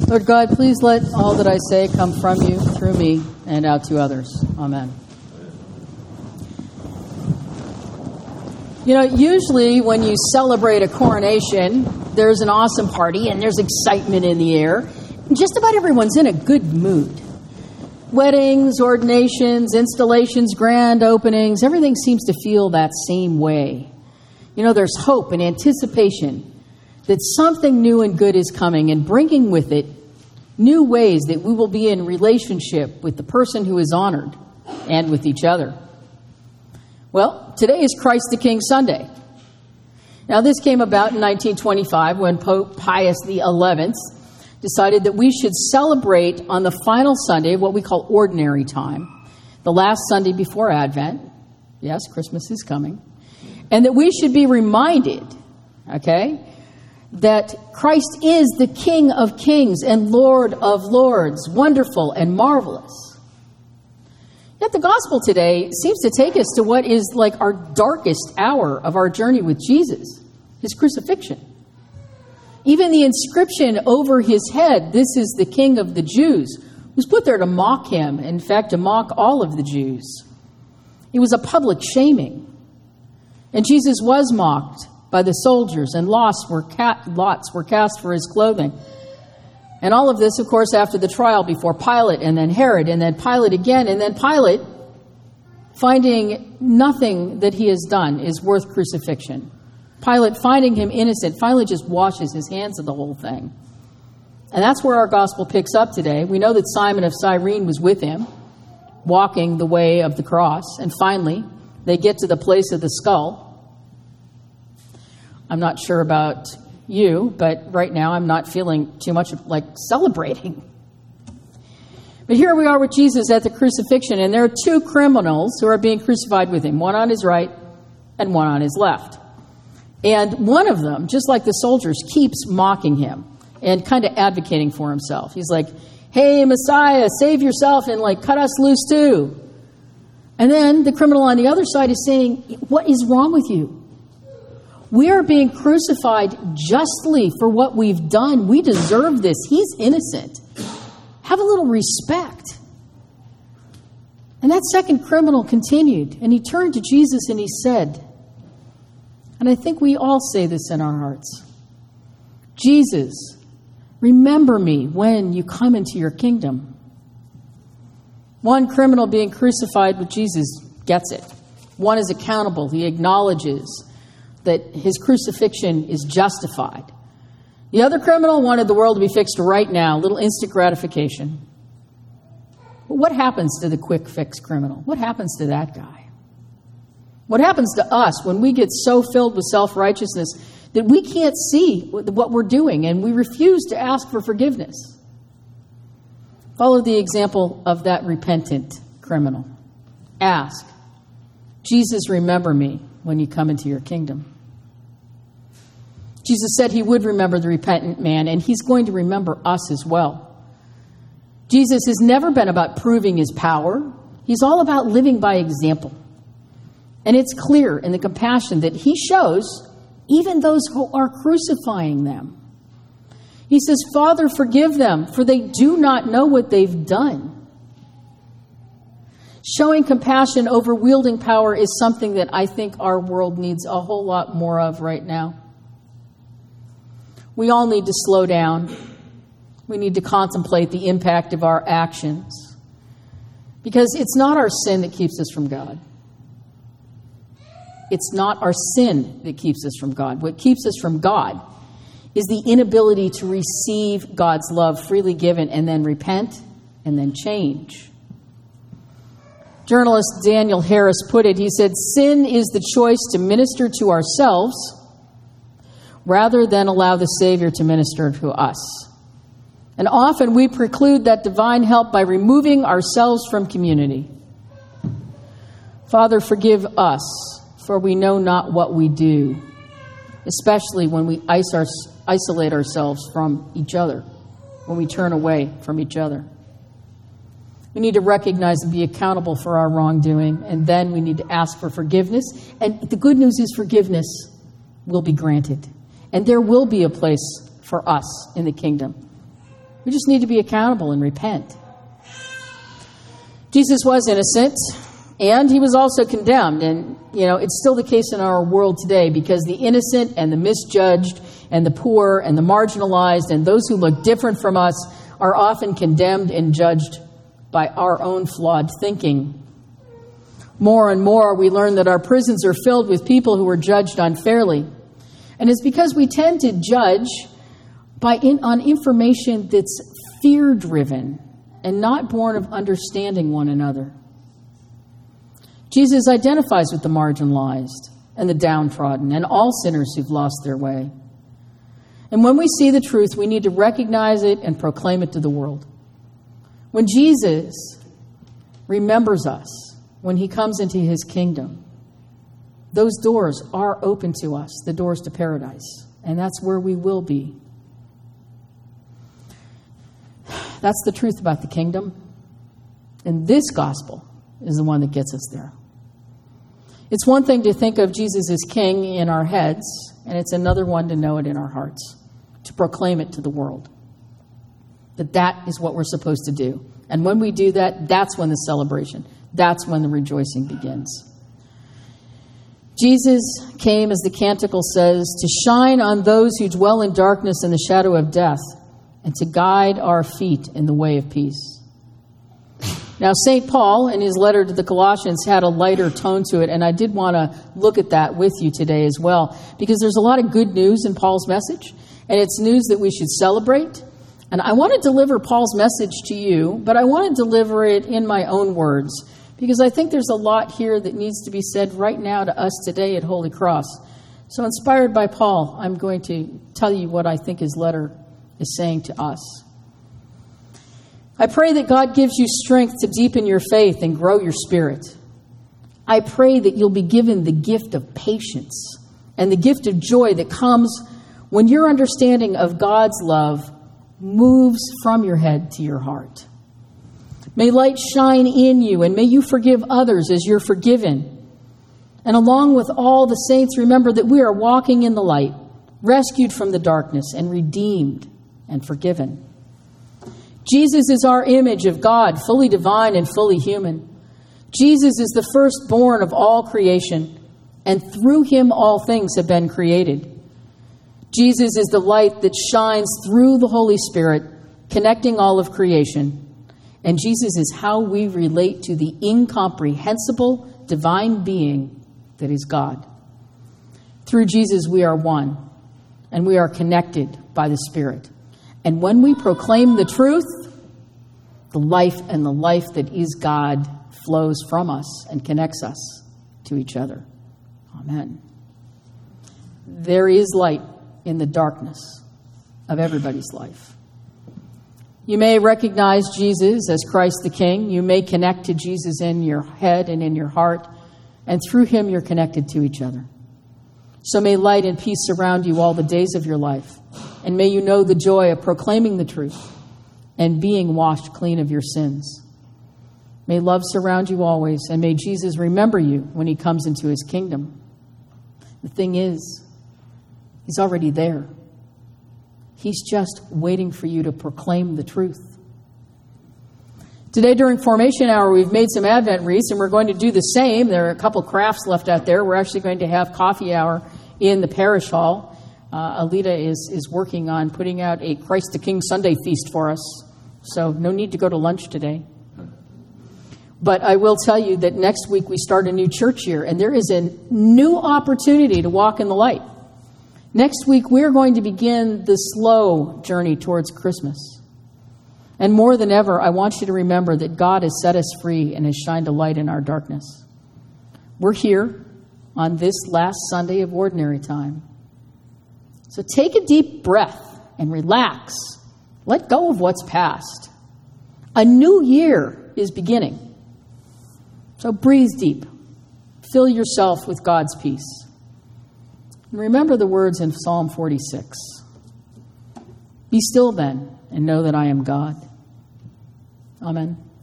Lord God, please let all that I say come from you, through me, and out to others. Amen. You know, usually when you celebrate a coronation, there's an awesome party and there's excitement in the air. And just about everyone's in a good mood. Weddings, ordinations, installations, grand openings, everything seems to feel that same way. You know, there's hope and anticipation that something new and good is coming and bringing with it new ways that we will be in relationship with the person who is honored and with each other. Well, today is Christ the King Sunday. Now, this came about in 1925 when Pope Pius XI decided that we should celebrate on the final Sunday of what we call ordinary time, the last Sunday before Advent. Yes, Christmas is coming. And that we should be reminded, that Christ is the King of Kings and Lord of Lords, wonderful and marvelous. Yet the gospel today seems to take us to what is like our darkest hour of our journey with Jesus, his crucifixion. Even the inscription over his head, "This is the King of the Jews," was put there to mock him, in fact, to mock all of the Jews. It was a public shaming. And Jesus was mocked by the soldiers, and lots were cast for his clothing. And all of this, of course, after the trial before Pilate, and then Herod, and then Pilate again, and then Pilate, finding nothing that he has done is worth crucifixion. Pilate, finding him innocent, finally just washes his hands of the whole thing. And that's where our gospel picks up today. We know that Simon of Cyrene was with him, walking the way of the cross. And finally, they get to the place of the skull. I'm not sure about you, but right now I'm not feeling too much like celebrating. But here we are with Jesus at the crucifixion, and there are two criminals who are being crucified with him, one on his right and one on his left. And one of them, just like the soldiers, keeps mocking him and kind of advocating for himself. He's like, "Hey, Messiah, save yourself and cut us loose too." And then the criminal on the other side is saying, "What is wrong with you? We are being crucified justly for what we've done. We deserve this. He's innocent. Have a little respect." And that second criminal continued, and he turned to Jesus and he said, and I think we all say this in our hearts, "Jesus, remember me when you come into your kingdom." One criminal being crucified with Jesus gets it. One is accountable. He acknowledges that his crucifixion is justified. The other criminal wanted the world to be fixed right now, a little instant gratification. But what happens to the quick fix criminal? What happens to that guy? What happens to us when we get so filled with self-righteousness that we can't see what we're doing and we refuse to ask for forgiveness? Follow the example of that repentant criminal. Ask, "Jesus, remember me when you come into your kingdom." Jesus said he would remember the repentant man, and he's going to remember us as well. Jesus has never been about proving his power. He's all about living by example. And it's clear in the compassion that he shows even those who are crucifying them. He says, "Father, forgive them, for they do not know what they've done." Showing compassion over wielding power is something that I think our world needs a whole lot more of right now. We all need to slow down. We need to contemplate the impact of our actions. Because it's not our sin that keeps us from God. It's not our sin that keeps us from God. What keeps us from God is the inability to receive God's love freely given and then repent and then change. Journalist Daniel Harris put it, he said, "Sin is the choice to minister to ourselves rather than allow the Savior to minister to us. And often we preclude that divine help by removing ourselves from community. Father, forgive us, for we know not what we do," especially when we isolate ourselves from each other, when we turn away from each other. We need to recognize and be accountable for our wrongdoing, and then we need to ask for forgiveness. And the good news is forgiveness will be granted. And there will be a place for us in the kingdom. We just need to be accountable and repent. Jesus was innocent, and he was also condemned. And, it's still the case in our world today, because the innocent and the misjudged and the poor and the marginalized and those who look different from us are often condemned and judged by our own flawed thinking. More and more, we learn that our prisons are filled with people who are judged unfairly. And it's because we tend to judge on information that's fear-driven and not born of understanding one another. Jesus identifies with the marginalized and the downtrodden and all sinners who've lost their way. And when we see the truth, we need to recognize it and proclaim it to the world. When Jesus remembers us, when he comes into his kingdom, those doors are open to us, the doors to paradise. And that's where we will be. That's the truth about the kingdom. And this gospel is the one that gets us there. It's one thing to think of Jesus as king in our heads, and it's another one to know it in our hearts, to proclaim it to the world. That is what we're supposed to do. And when we do that, that's when the celebration, that's when the rejoicing begins. Jesus came, as the canticle says, to shine on those who dwell in darkness and the shadow of death, and to guide our feet in the way of peace. Now, St. Paul, in his letter to the Colossians, had a lighter tone to it, and I did want to look at that with you today as well, because there's a lot of good news in Paul's message, and it's news that we should celebrate. And I want to deliver Paul's message to you, but I want to deliver it in my own words, because I think there's a lot here that needs to be said right now to us today at Holy Cross. So, inspired by Paul, I'm going to tell you what I think his letter is saying to us. I pray that God gives you strength to deepen your faith and grow your spirit. I pray that you'll be given the gift of patience and the gift of joy that comes when your understanding of God's love moves from your head to your heart. May light shine in you, and may you forgive others as you're forgiven. And along with all the saints, remember that we are walking in the light, rescued from the darkness and redeemed and forgiven. Jesus is our image of God, fully divine and fully human. Jesus is the firstborn of all creation, and through him all things have been created. Jesus is the light that shines through the Holy Spirit, connecting all of creation. And Jesus is how we relate to the incomprehensible divine being that is God. Through Jesus, we are one, and we are connected by the Spirit. And when we proclaim the truth, the life that is God flows from us and connects us to each other. Amen. There is light in the darkness of everybody's life. You may recognize Jesus as Christ the King. You may connect to Jesus in your head and in your heart, and through him you're connected to each other. So may light and peace surround you all the days of your life, and may you know the joy of proclaiming the truth and being washed clean of your sins. May love surround you always, and may Jesus remember you when he comes into his kingdom. The thing is, he's already there. He's just waiting for you to proclaim the truth. Today during Formation Hour, we've made some Advent wreaths, and we're going to do the same. There are a couple crafts left out there. We're actually going to have coffee hour in the parish hall. Alita is working on putting out a Christ the King Sunday feast for us. So no need to go to lunch today. But I will tell you that next week we start a new church year, and there is a new opportunity to walk in the light. Next week, we're going to begin the slow journey towards Christmas. And more than ever, I want you to remember that God has set us free and has shined a light in our darkness. We're here on this last Sunday of Ordinary Time. So take a deep breath and relax. Let go of what's past. A new year is beginning. So breathe deep. Fill yourself with God's peace. And remember the words in Psalm 46. Be still then and know that I am God. Amen.